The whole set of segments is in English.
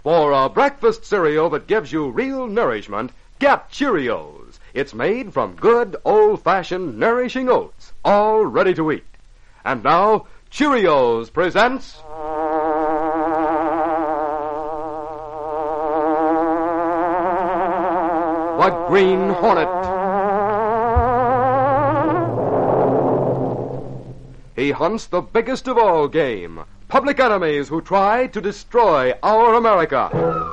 For a breakfast cereal that gives you real nourishment, get Cheerios. It's made from good, old-fashioned, nourishing oats, all ready to eat. And now, Cheerios presents... The Green Hornet. He hunts the biggest of all game, public enemies who try to destroy our America.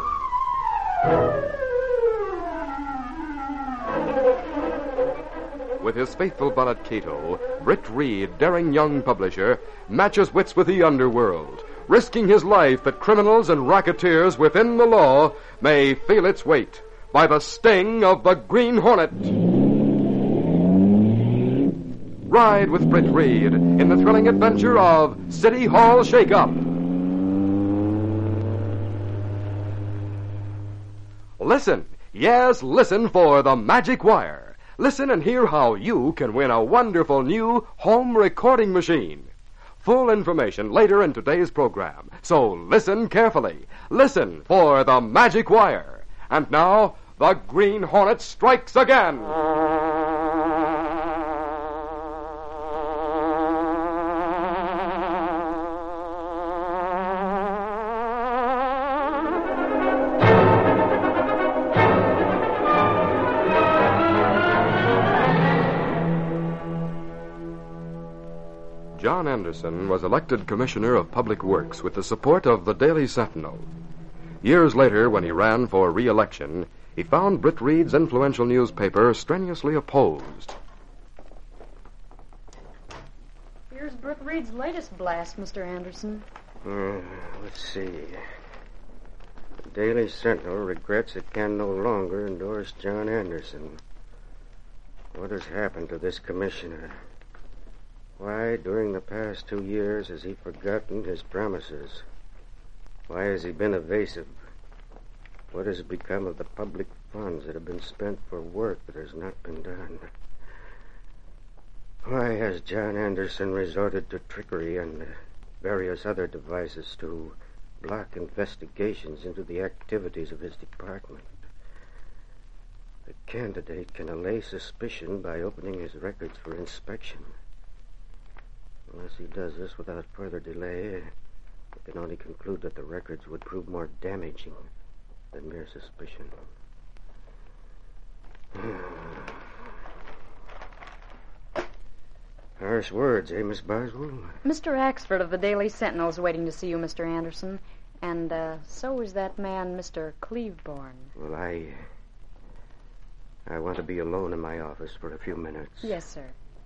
With his faithful valet Cato, Britt Reed, daring young publisher, matches wits with the underworld, risking his life that criminals and racketeers within the law may feel its weight by the sting of the Green Hornet. Ride with Britt Reed in the thrilling adventure of City Hall Shake-Up. Listen, yes, listen for the Magic Wire. Listen and hear how you can win a wonderful new home recording machine. Full information later in today's program, so listen carefully. Listen for the Magic Wire. And now, the Green Hornet strikes again. John Anderson was elected Commissioner of Public Works with the support of the Daily Sentinel. Years later, when he ran for re-election, he found Britt Reed's influential newspaper strenuously opposed. Here's Britt Reed's latest blast, Mr. Anderson. Let's see. The Daily Sentinel regrets it can no longer endorse John Anderson. What has happened to this commissioner? Why, during the past 2 years, has he forgotten his promises? Why has he been evasive? What has become of the public funds that have been spent for work that has not been done? Why has John Anderson resorted to trickery and various other devices to block investigations into the activities of his department? The candidate can allay suspicion by opening his records for inspection. Unless he does this without further delay, I can only conclude that the records would prove more damaging than mere suspicion. Harsh words, Miss Boswell? Mr. Axford of the Daily Sentinel is waiting to see you, Mr. Anderson. And so is that man, Mr. Cleveborn. Well, I want to be alone in my office for a few minutes. Yes, sir.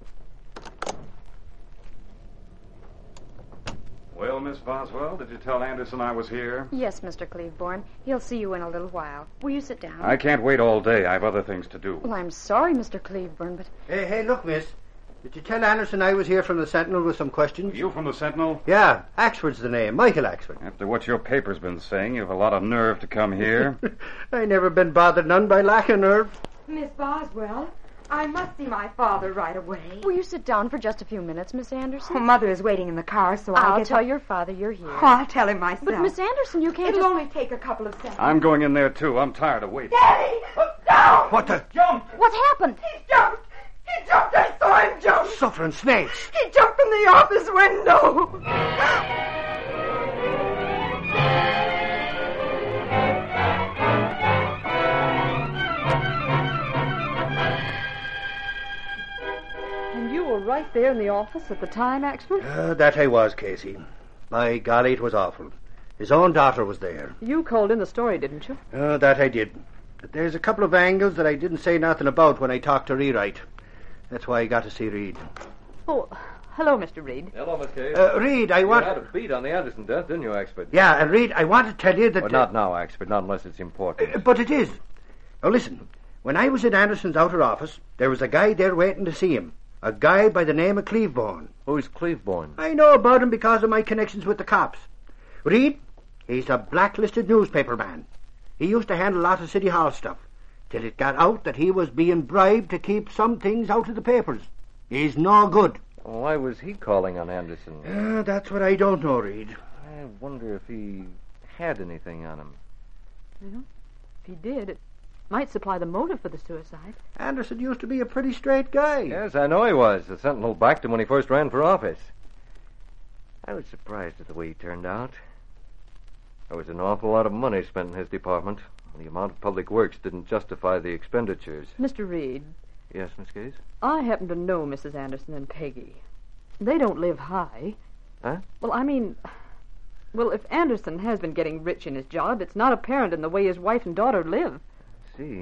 Well, Miss Boswell, did you tell Anderson I was here? Yes, Mr. Cleveborn. He'll see you in a little while. Will you sit down? I can't wait all day. I have other things to do. Well, I'm sorry, Mr. Cleveborn, but... Hey, look, miss. Did you tell Anderson I was here from the Sentinel with some questions? You from the Sentinel? Yeah, Axford's the name. Michael Axford. After what your paper's been saying, you have a lot of nerve to come here. I never been bothered none by lack of nerve. Miss Boswell, I must see my father right away. Will you sit down for just a few minutes, Miss Anderson? Oh, Mother is waiting in the car, so I'll tell your father you're here. Oh, I'll tell him myself. But, Miss Anderson, you can't It'll just... only take a couple of seconds. I'm going in there, too. I'm tired of waiting. Daddy! No! What the? Jump! What happened? He jumped! He jumped! I saw him jump! Suffering snakes. He jumped from the office window! And you were right there in the office at the time, Axford? That I was, Casey. By golly, it was awful. His own daughter was there. You called in the story, didn't you? That I did. But there's a couple of angles that I didn't say nothing about when I talked to Rewrite. That's why I got to see Reed. Oh, hello, Mr. Reed. Hello, Miss Cave. Reed, I want... You had a beat on the Anderson death, didn't you, Axford? Yeah, and Reed, I want to tell you that... But not now, Axford, not unless it's important. But it is. Now, listen. When I was in Anderson's outer office, there was a guy there waiting to see him. A guy by the name of Cleveborn. Who's Cleveborn? I know about him because of my connections with the cops. Reed, he's a blacklisted newspaper man. He used to handle a lot of City Hall stuff, till it got out that he was being bribed to keep some things out of the papers. He's no good. Why was he calling on Anderson? That's what I don't know, Reed. I wonder if he had anything on him. Well, if he did, it might supply the motive for the suicide. Anderson used to be a pretty straight guy. Yes, I know he was. The Sentinel backed him when he first ran for office. I was surprised at the way he turned out. There was an awful lot of money spent in his department. The amount of public works didn't justify the expenditures. Mr. Reed. Yes, Miss Case? I happen to know Mrs. Anderson and Peggy. They don't live high. Huh? Well, if Anderson has been getting rich in his job, it's not apparent in the way his wife and daughter live. I see.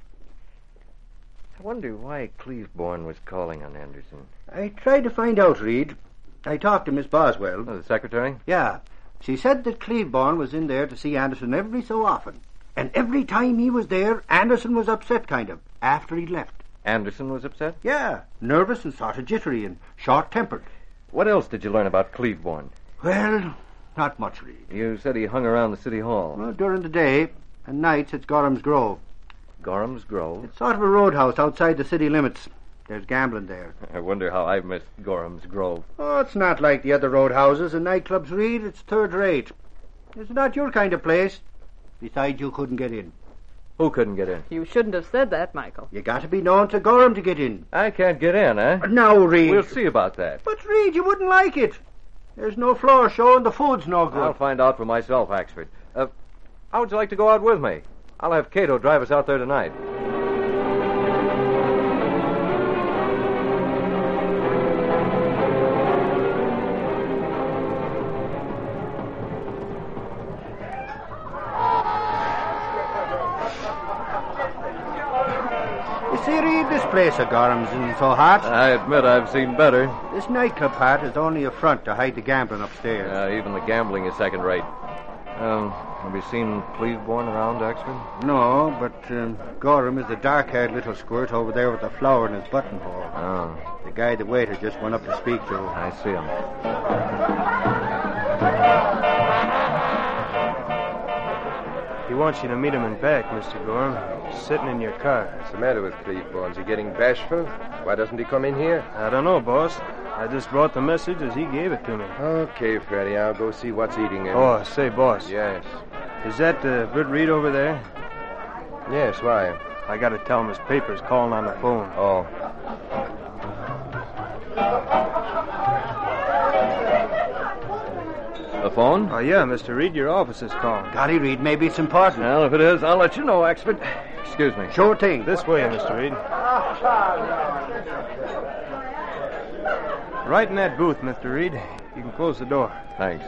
I wonder why Cleveborn was calling on Anderson. I tried to find out, Reed. I talked to Miss Boswell. Oh, the secretary? Yeah. She said that Cleveborn was in there to see Anderson every so often. And every time he was there, Anderson was upset, kind of, after he left. Anderson was upset? Yeah, nervous and sort of jittery and short-tempered. What else did you learn about Cleveborn? Well, not much, Reed. You said he hung around the city hall. Well, during the day, and nights it's Gorham's Grove. Gorham's Grove? It's sort of a roadhouse outside the city limits. There's gambling there. I wonder how I've missed Gorham's Grove. Oh, it's not like the other roadhouses and nightclubs, Reed. It's third rate. It's not your kind of place. Besides, you couldn't get in. Who couldn't get in? You shouldn't have said that, Michael. You got to be known to Gorham to get in. I can't get in, eh? Now, Reed. We'll see about that. But, Reed, you wouldn't like it. There's no floor show and the food's no good. I'll find out for myself, Axford. How would you like to go out with me? I'll have Cato drive us out there tonight. You see, Reed, this place of Gorham's isn't so hot. I admit I've seen better. This nightclub part is only a front to hide the gambling upstairs. Even the gambling is second rate. Have you seen Cleveborn around, Axford? No, but Gorham is the dark-haired little squirt over there with the flower in his buttonhole. Oh. The guy the waiter just went up to speak to. I see him. He wants you to meet him in back, Mr. Gorham. He's sitting in your car. What's the matter with Cleveborn? Is he getting bashful? Why doesn't he come in here? I don't know, boss. I just brought the message as he gave it to me. Okay, Freddy, I'll go see what's eating him. Oh, say, boss. Yes. Is that Britt Reed over there? Yes, why? I gotta tell him his paper's calling on the phone. Oh. The phone? Oh, yeah, Mr. Reed, your office is calling. Golly, Reed, maybe it's important. Well, if it is, I'll let you know, Axford. Excuse me. Sure thing. This way, Mr. Reed. Right in that booth, Mr. Reed. You can close the door. Thanks.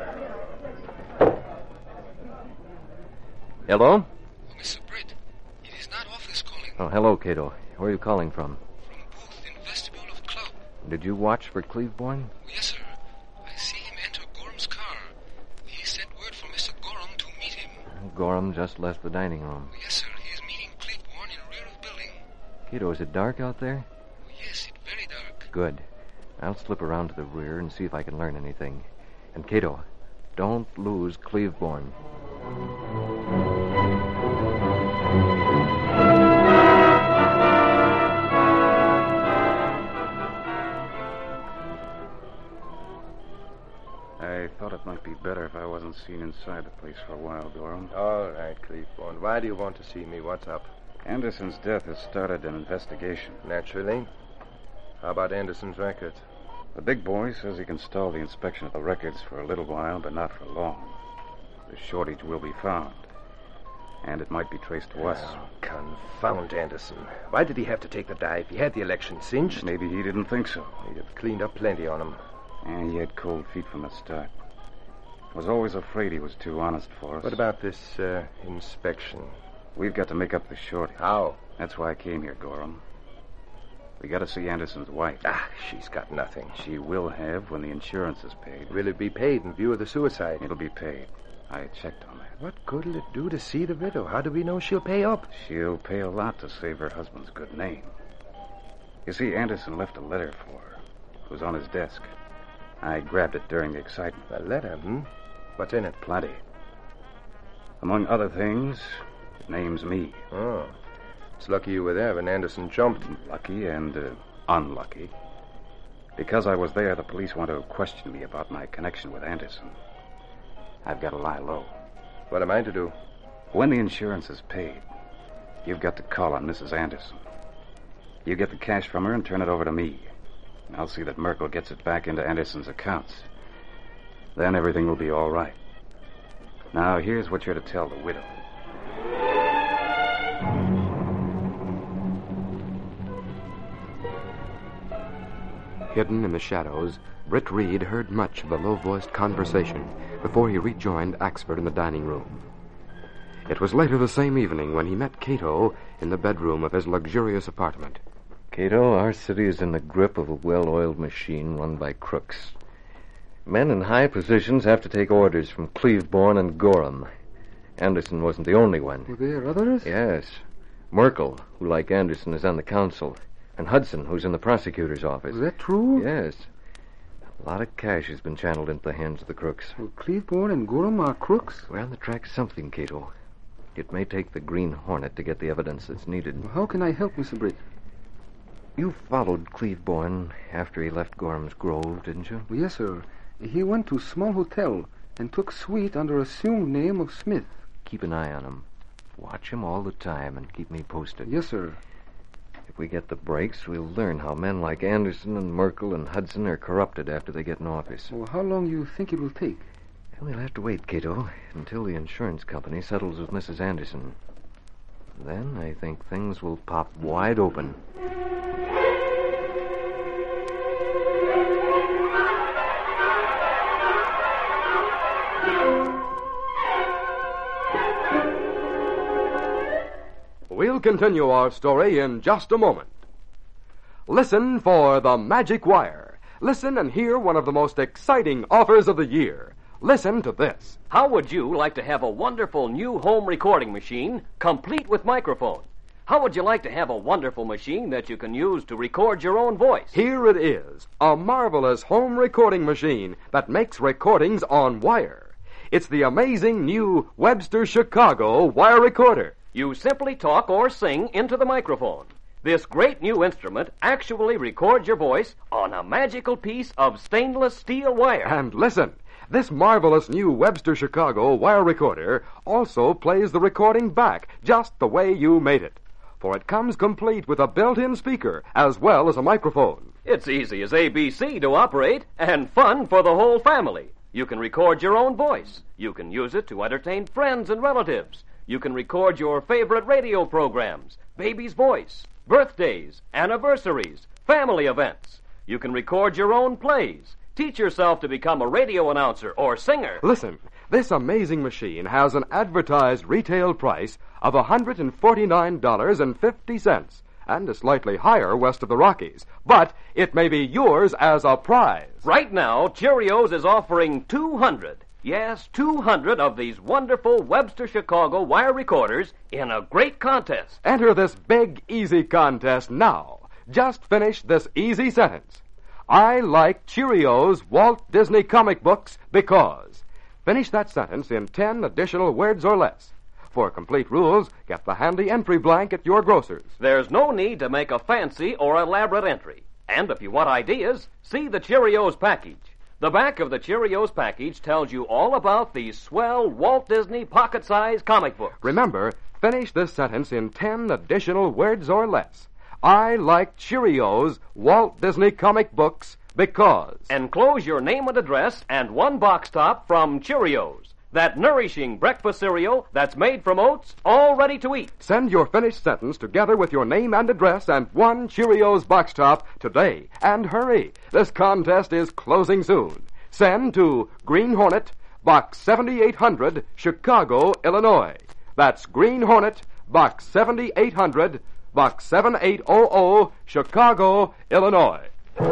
Hello? Mr. Britt, it is not office calling. Oh, hello, Cato. Where are you calling from? From booth in vestibule of club. Did you watch for Cleveborn? Yes, sir. I see him enter Gorham's car. He sent word for Mr. Gorham to meet him. Gorham just left the dining room. Yes, sir. He is meeting Cleveborn in rear of building. Cato, is it dark out there? Yes, it's very dark. Good. I'll slip around to the rear and see if I can learn anything. And Cato, don't lose Cleveborn. I thought it might be better if I wasn't seen inside the place for a while, Gorham. All right, Cleveborn. Why do you want to see me? What's up? Anderson's death has started an investigation. Naturally. How about Anderson's records? The big boy says he can stall the inspection of the records for a little while, but not for long. The shortage will be found. And it might be traced to us. Oh, confound Anderson. Why did he have to take the dive? He had the election cinched. Maybe he didn't think so. He'd have cleaned up plenty on him. And he had cold feet from the start. I was always afraid he was too honest for us. What about this inspection? We've got to make up the shortage. How? That's why I came here, Gorham. We got to see Anderson's wife. She's got nothing. She will have when the insurance is paid. Will it be paid in view of the suicide? It'll be paid. I checked on that. What good'll it do to see the widow? How do we know she'll pay up? She'll pay a lot to save her husband's good name. You see, Anderson left a letter for her. It was on his desk. I grabbed it during the excitement. A letter, What's in it? Plenty. Among other things, it names me. Oh. It's lucky you were there when Anderson jumped. Lucky and unlucky. Because I was there, the police want to question me about my connection with Anderson. I've got to lie low. What am I to do? When the insurance is paid, you've got to call on Mrs. Anderson. You get the cash from her and turn it over to me. I'll see that Merkel gets it back into Anderson's accounts. Then everything will be all right. Now, here's what you're to tell the widow. Hidden in the shadows, Britt Reed heard much of the low-voiced conversation before he rejoined Axford in the dining room. It was later the same evening when he met Cato in the bedroom of his luxurious apartment. Cato, our city is in the grip of a well-oiled machine run by crooks. Men in high positions have to take orders from Cleveborn and Gorham. Anderson wasn't the only one. Were there others? Yes. Merkel, who, like Anderson, is on the council, and Hudson, who's in the prosecutor's office. Is that true? Yes. A lot of cash has been channeled into the hands of the crooks. Well, Cleveborn and Gorham are crooks? We're on the track of something, Cato. It may take the Green Hornet to get the evidence that's needed. Well, how can I help, Mr. Britt? You followed Cleveborn after he left Gorham's Grove, didn't you? Well, yes, sir. He went to a small hotel and took suite under assumed name of Smith. Keep an eye on him. Watch him all the time and keep me posted. Yes, sir. If we get the breaks, we'll learn how men like Anderson and Merkel and Hudson are corrupted after they get in office. Well, how long do you think it will take? We'll have to wait, Cato, until the insurance company settles with Mrs. Anderson. Then I think things will pop wide open. We'll continue our story in just a moment. Listen for The Magic Wire. Listen and hear one of the most exciting offers of the year. Listen to this. How would you like to have a wonderful new home recording machine, complete with microphone? How would you like to have a wonderful machine that you can use to record your own voice? Here it is, a marvelous home recording machine that makes recordings on wire. It's the amazing new Webster Chicago wire recorder. You simply talk or sing into the microphone. This great new instrument actually records your voice on a magical piece of stainless steel wire. And listen, this marvelous new Webster Chicago wire recorder also plays the recording back just the way you made it. For it comes complete with a built-in speaker as well as a microphone. It's easy as ABC to operate and fun for the whole family. You can record your own voice. You can use it to entertain friends and relatives. You can record your favorite radio programs, baby's voice, birthdays, anniversaries, family events. You can record your own plays. Teach yourself to become a radio announcer or singer. Listen, this amazing machine has an advertised retail price of $149.50 and is slightly higher west of the Rockies. But it may be yours as a prize. Right now, Cheerios is offering 200. Yes, 200 of these wonderful Webster Chicago wire recorders in a great contest. Enter this big, easy contest now. Just finish this easy sentence. I like Cheerios Walt Disney comic books because. Finish that sentence in 10 additional words or less. For complete rules, get the handy entry blank at your grocer's. There's no need to make a fancy or elaborate entry. And if you want ideas, see the Cheerios package. The back of the Cheerios package tells you all about these swell Walt Disney pocket-sized comic books. Remember, finish this sentence in 10 additional words or less. I like Cheerios Walt Disney comic books because. Enclose your name and address and one box top from Cheerios. That nourishing breakfast cereal that's made from oats, all ready to eat. Send your finished sentence together with your name and address and one Cheerios box top today. And hurry, this contest is closing soon. Send to Green Hornet, Box 7800, Chicago, Illinois. That's Green Hornet, Box 7800, Box 7800, Chicago, Illinois.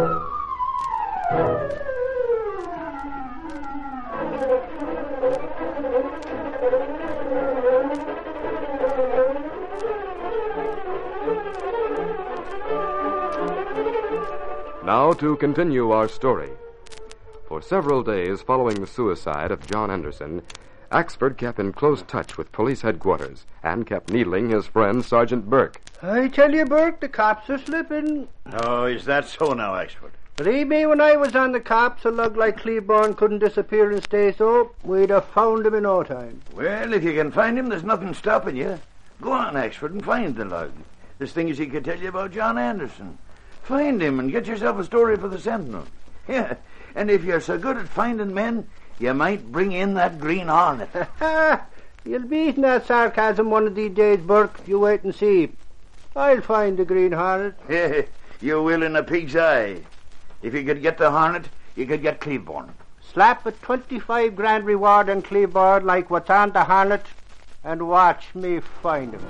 Now to continue our story. For several days following the suicide of John Anderson, Axford kept in close touch with police headquarters and kept needling his friend Sergeant Burke. I tell you, Burke, the cops are slipping. Oh, is that so now, Axford? Believe me, when I was on the cops, a lug like Cleveborn couldn't disappear and stay so. We'd have found him in no time. Well, if you can find him, there's nothing stopping you. Go on, Axford, and find the lug. There's things he could tell you about John Anderson. Find him and get yourself a story for the Sentinel. Yeah, and if you're so good at finding men, you might bring in that Green Hornet. You'll be eating that sarcasm one of these days, Burke. You wait and see. I'll find the Green Hornet. You will in a pig's eye. If you could get the Hornet, you could get Cleveborn. Slap a 25 grand reward on Cleveborn like what's on the Hornet, and watch me find him.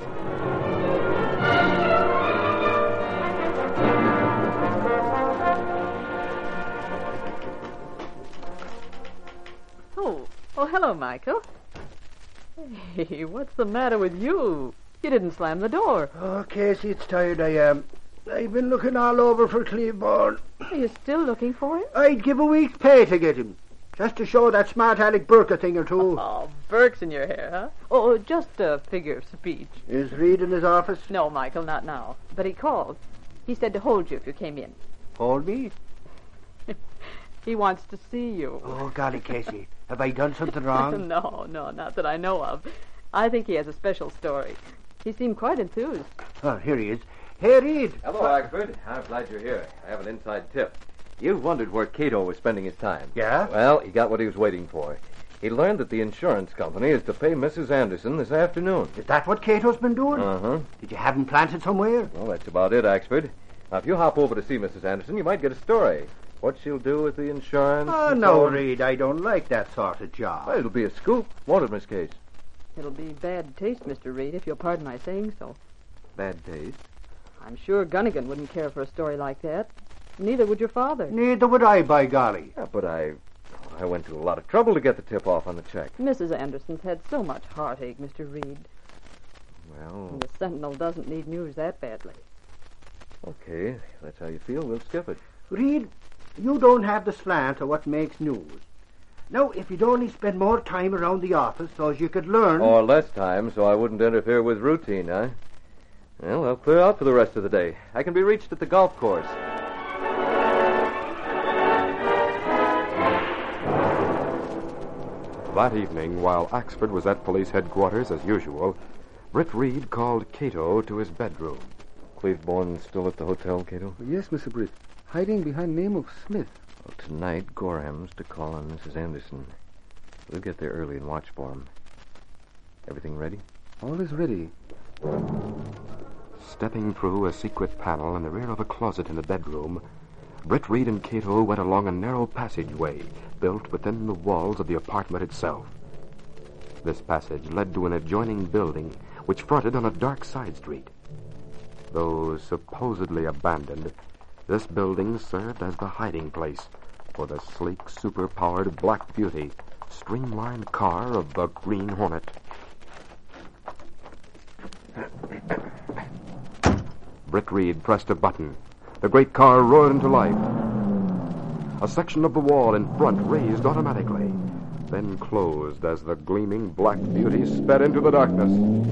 Oh, hello, Michael. Hey, what's the matter with you? You didn't slam the door. Oh, Casey, it's tired I am. I've been looking all over for Cleveborn. Are you still looking for him? I'd give a week's pay to get him. Just to show that smart Alec Burke a thing or two. Oh, Burke's in your hair, huh? Oh, just a figure of speech. Is Reed in his office? No, Michael, not now. But he called. He said to hold you if you came in. Hold me? He wants to see you. Oh, golly, Casey. Have I done something wrong? No, not that I know of. I think he has a special story. He seemed quite enthused. Oh, here he is. Hey, Reed. Hello, Axford. I'm glad you're here. I have an inside tip. You've wondered where Cato was spending his time. Yeah? Well, he got what he was waiting for. He learned that the insurance company is to pay Mrs. Anderson this afternoon. Is that what Cato's been doing? Uh-huh. Did you have him planted somewhere? Well, that's about it, Axford. Now, if you hop over to see Mrs. Anderson, you might get a story. What she'll do with the insurance. Oh, no, Reed. I don't like that sort of job. Well, it'll be a scoop, won't it, Miss Case? It'll be bad taste, Mr. Reed, if you'll pardon my saying so. Bad taste? I'm sure Gunnigan wouldn't care for a story like that. Neither would your father. Neither would I, by golly. Yeah, but I went to a lot of trouble to get the tip-off on the check. Mrs. Anderson's had so much heartache, Mr. Reed. Well... And the Sentinel doesn't need news that badly. Okay, if that's how you feel, we'll skip it. Reed, you don't have the slant of what makes news. Now, if you'd only spend more time around the office so as you could learn... Or less time, so I wouldn't interfere with routine, huh? Well, I'll clear out for the rest of the day. I can be reached at the golf course. That evening, while Axford was at police headquarters as usual, Britt Reed called Cato to his bedroom. Cleveborn still at the hotel, Cato? Yes, Mr. Britt. Hiding behind name of Smith. Well, tonight, Gorham's to call on Mrs. Anderson. We'll get there early and watch for him. Everything ready? All is ready. Stepping through a secret panel in the rear of a closet in the bedroom, Britt Reed and Cato went along a narrow passageway built within the walls of the apartment itself. This passage led to an adjoining building which fronted on a dark side street. Though supposedly abandoned, this building served as the hiding place for the sleek, super-powered Black Beauty, streamlined car of the Green Hornet. Britt Reed pressed a button. The great car roared into life. A section of the wall in front raised automatically, then closed as the gleaming Black Beauty sped into the darkness.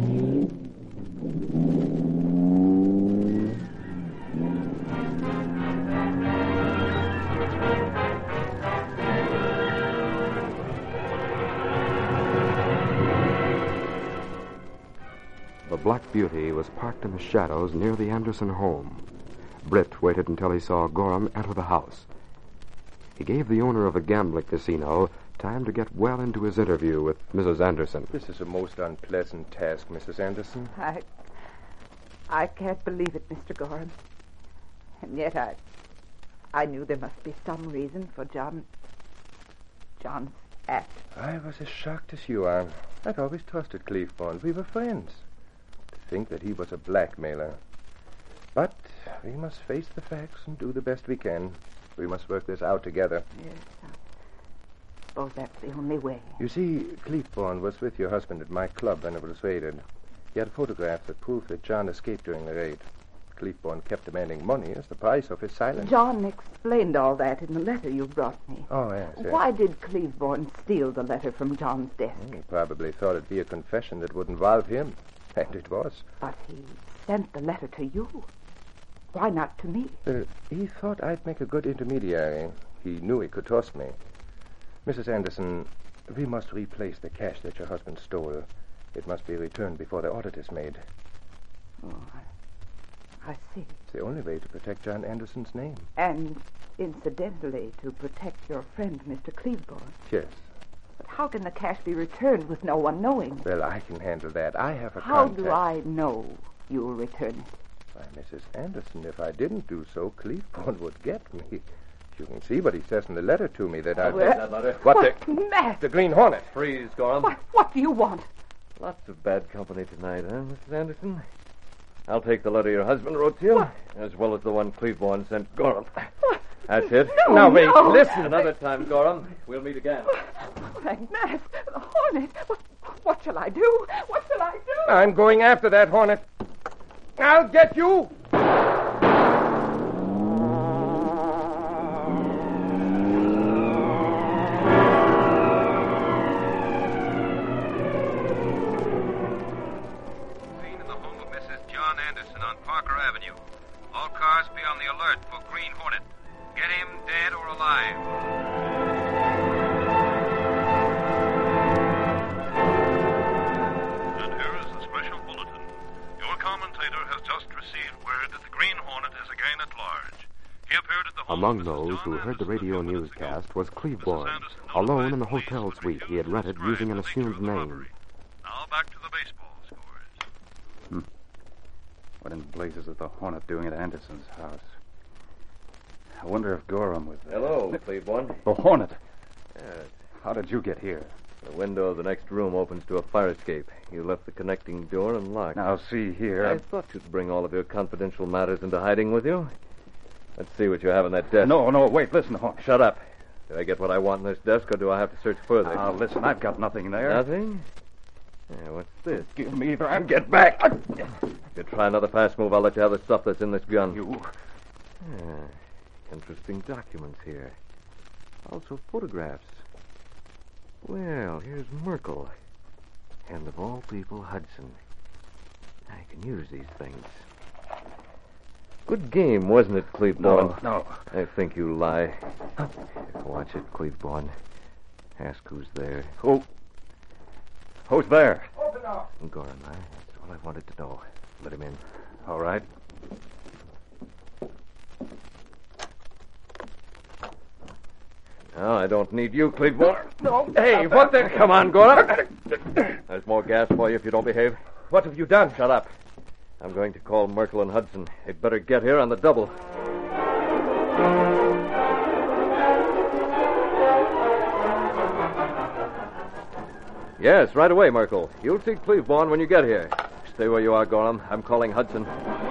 The Black Beauty was parked in the shadows near the Anderson home. Britt waited until he saw Gorham enter the house. He gave the owner of the gambling casino time to get well into his interview with Mrs. Anderson. This is a most unpleasant task, Mrs. Anderson. I can't believe it, Mr. Gorham. And yet I knew there must be some reason for John's act. I was as shocked as you are. I'd always trusted Cleveborn. We were friends. To think that he was a blackmailer. But we must face the facts and do the best we can. We must work this out together. Yes, I suppose that's the only way. You see, Cleveborn was with your husband at my club when it was raided. He had photographs that proved that John escaped during the raid. Cleveborn kept demanding money as the price of his silence. John explained all that in the letter you brought me. Oh, yes. Why did Cleveborn steal the letter from John's desk? He probably thought it'd be a confession that would involve him. And it was. But he sent the letter to you. Why not to me? He thought I'd make a good intermediary. He knew he could trust me. Mrs. Anderson, we must replace the cash that your husband stole. It must be returned before the audit is made. Oh, I see. It's the only way to protect John Anderson's name. And, incidentally, to protect your friend, Mr. Cleveborn. Yes. But how can the cash be returned with no one knowing? Well, I can handle that. I have a How contact. do I know you will return it? Why, Mrs. Anderson, if I didn't do so, Cleveborn would get me. You can see what he says in the letter to me that I... That letter. What the... Matt! The Green Hornet. Freeze, Gorham. What do you want? Lots of bad company tonight, huh, Mrs. Anderson? I'll take the letter your husband wrote to you, as well as the one Cleveborn sent Gorham. That's it. No, now, wait, no. listen. Another time, Gorham. We'll meet again. Frank, Matt, the Hornet. What shall I do? What shall I do? I'm going after that Hornet. I'll get you! Parker Avenue. All cars be on the alert for Green Hornet. Get him dead or alive. And here is a special bulletin. Your commentator has just received word that the Green Hornet is again at large. He appeared at the home Among those who heard the radio newscast was Cleveborn, alone in the hotel suite he had rented using an assumed name. Now back to the baseball scores. What in blazes is the Hornet doing at Anderson's house? I wonder if Gorham was there. Hello, Cleveborn. The Hornet? Yes. How did you get here? The window of the next room opens to a fire escape. You left the connecting door unlocked. Now, see here. I thought you'd bring all of your confidential matters into hiding with you. Let's see what you have on that desk. No, wait, listen, Hornet. Shut up. Did I get what I want in this desk, or do I have to search further? Now, listen, I've got nothing there. Nothing? Yeah, what's this? Give me that. Get back. If you try another fast move, I'll let you have the stuff that's in this gun. You. Interesting documents here. Also photographs. Well, here's Merkel. And of all people, Hudson. I can use these things. Good game, wasn't it, Cleveborn? No. I think you lie. Watch it, Cleveborn. Ask who's there. Who's there? Open up. Gorham, that's all I wanted to know. Let him in. All right. No, I don't need you, Cleveborn. No. Hey, what the... Come on, Gorham. There's more gas for you if you don't behave. What have you done? Shut up. I'm going to call Merkel and Hudson. They'd better get here on the double. Yes, right away, Merkel. You'll see Cleveborn when you get here. Stay where you are, Gorham. I'm calling Hudson.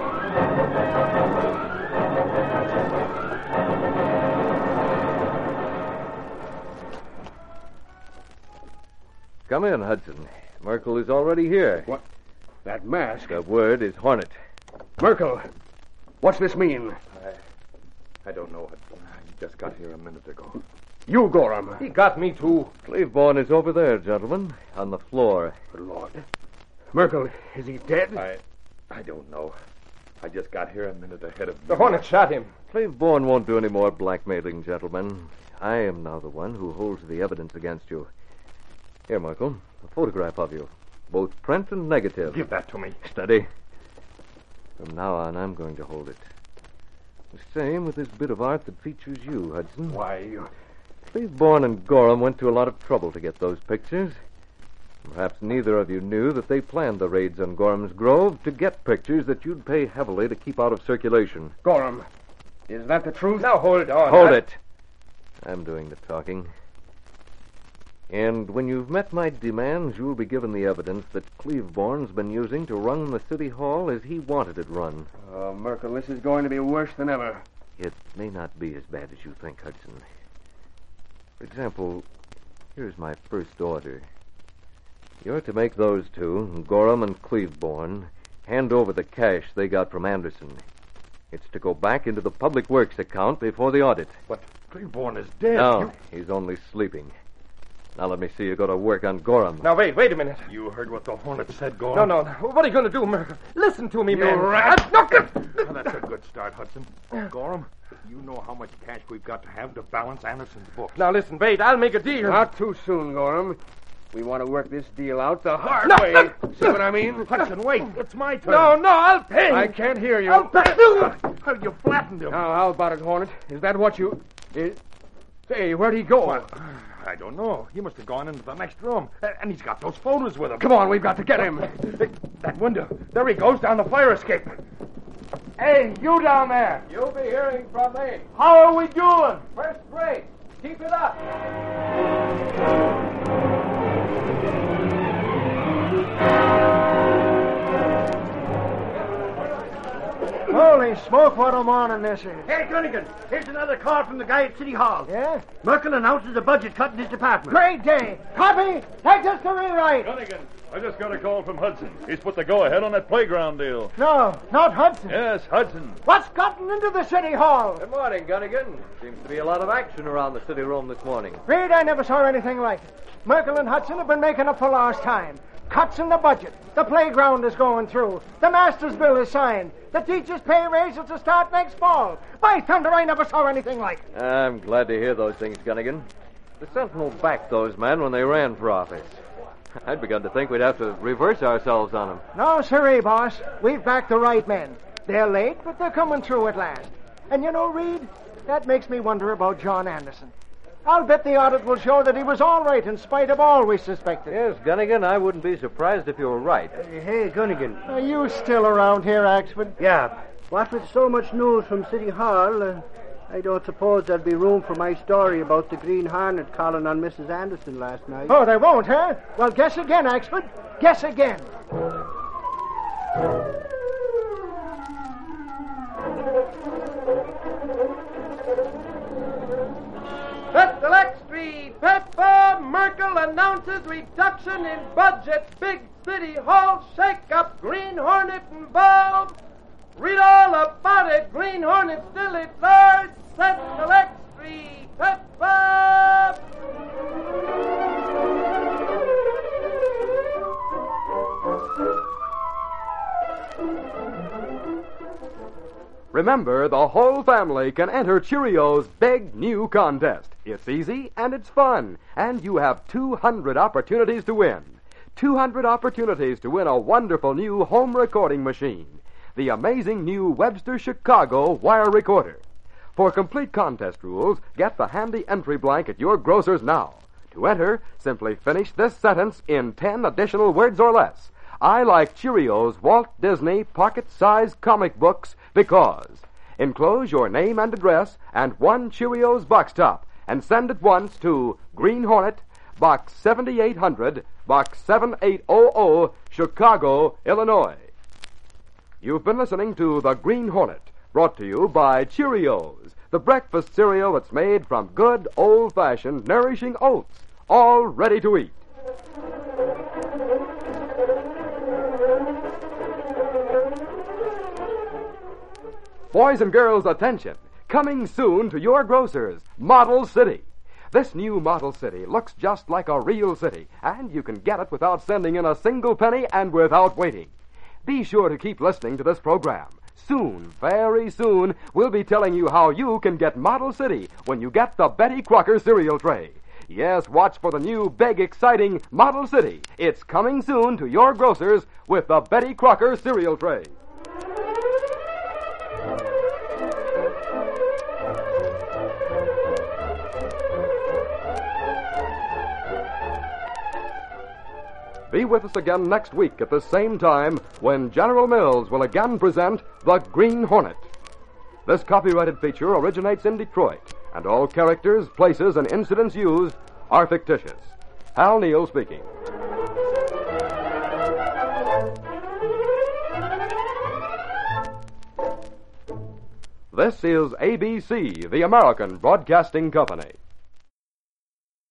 Come in, Hudson. Merkel is already here. What? That mask? The word is Hornet. Merkel, what's this mean? I don't know. I just got here a minute ago. You, Gorham. He got me, too. Cleveborn is over there, gentlemen, on the floor. Good Lord. Merkel, is he dead? I don't know. I just got here a minute ahead of... The Hornet shot him. Cleveborn won't do any more blackmailing, gentlemen. I am now the one who holds the evidence against you. Here, Merkel, a photograph of you. Both print and negative. Give that to me. Steady. From now on, I'm going to hold it. The same with this bit of art that features you, Hudson. Why, Cleveborn and Gorham went to a lot of trouble to get those pictures. Perhaps neither of you knew that they planned the raids on Gorham's Grove to get pictures that you'd pay heavily to keep out of circulation. Gorham, is that the truth? Now, hold on. Hold it. I'm doing the talking. And when you've met my demands, you'll be given the evidence that Cleveborn's been using to run the city hall as he wanted it run. Oh, Merkel, this is going to be worse than ever. It may not be as bad as you think, Hudson. For example, here's my first order. You're to make those two, Gorham and Cleveborn, hand over the cash they got from Anderson. It's to go back into the public works account before the audit. But Cleveborn is dead. No, he's only sleeping. Now let me see you go to work on Gorham. Now, wait a minute. You heard what the Hornet said, Gorham? No. What are you going to do, Merkel? Listen to me, You man. rat. Now, That's a good start, Hudson. Gorham, you know how much cash we've got to have to balance Anderson's books. Now, listen, wait. I'll make a deal. Not too soon, Gorham. We want to work this deal out the hard No, way. no. See what I mean? Hudson, wait. It's my turn. No, I'll pay. I can't hear you. I'll pay. Well, you flattened him. Now, how about it, Hornet? Is that what you... Say, where'd he go? Well, I don't know. He must have gone into the next room. And he's got those photos with him. Come on, we've got to get him. That window. There he goes, down the fire escape. Hey, you down there. You'll be hearing from me. How are we doing? First rate. Keep it up. Holy smoke, what a morning this is. Hey, Gunnigan, here's another call from the guy at City Hall. Yeah? Merkel announces a budget cut in his department. Great day. Copy. Take this to rewrite. Gunnigan, I just got a call from Hudson. He's put the go-ahead on that playground deal. No, not Hudson. Yes, Hudson. What's gotten into the City Hall? Good morning, Gunnigan. Seems to be a lot of action around the city room this morning. Reed, I never saw anything like it. Merkel and Hudson have been making up for lost time. Cuts in the budget. The playground is going through. The master's bill is signed. The teachers' pay raises to start next fall. By thunder, I never saw anything like it. I'm glad to hear those things, Gunnigan. The Sentinel backed those men when they ran for office. I'd begun to think we'd have to reverse ourselves on them. No, sirree, boss. We've backed the right men. They're late, but they're coming through at last. And you know, Reed, that makes me wonder about John Anderson. I'll bet the audit will show that he was all right in spite of all we suspected. Yes, Gunnigan, I wouldn't be surprised if you were right. Hey, Gunnigan. Are you still around here, Axford? Yeah. What with so much news from City Hall, I don't suppose there'll be room for my story about the Green Hornet calling on Mrs. Anderson last night. Oh, there won't, huh? Well, guess again, Axford. Guess again. Select Street, Pepper, Merkel announces reduction in budget. Big City Hall shake-up, Green Hornet involved. Read all about it. Green Hornet still at large. Set Select Street, Pepper. Remember, the whole family can enter Cheerios' big new contest. It's easy and it's fun, and you have 200 opportunities to win. 200 opportunities to win a wonderful new home recording machine, the amazing new Webster Chicago wire recorder. For complete contest rules, get the handy entry blank at your grocer's now. To enter, simply finish this sentence in 10 additional words or less. I like Cheerios Walt Disney pocket-sized comic books because. Enclose your name and address and one Cheerios box top and send at once to Green Hornet, Box 7800, Box 7800, Chicago, Illinois. You've been listening to The Green Hornet, brought to you by Cheerios, the breakfast cereal that's made from good, old-fashioned, nourishing oats, all ready to eat. Boys and girls, attention. Coming soon to your grocers, Model City. This new Model City looks just like a real city, and you can get it without sending in a single penny and without waiting. Be sure to keep listening to this program. Soon, very soon, we'll be telling you how you can get Model City when you get the Betty Crocker cereal tray. Yes, watch for the new, big, exciting Model City. It's coming soon to your grocers with the Betty Crocker cereal tray. Be with us again next week at the same time when General Mills will again present The Green Hornet. This copyrighted feature originates in Detroit, and all characters, places, and incidents used are fictitious. Hal Neal speaking. This is ABC, the American Broadcasting Company.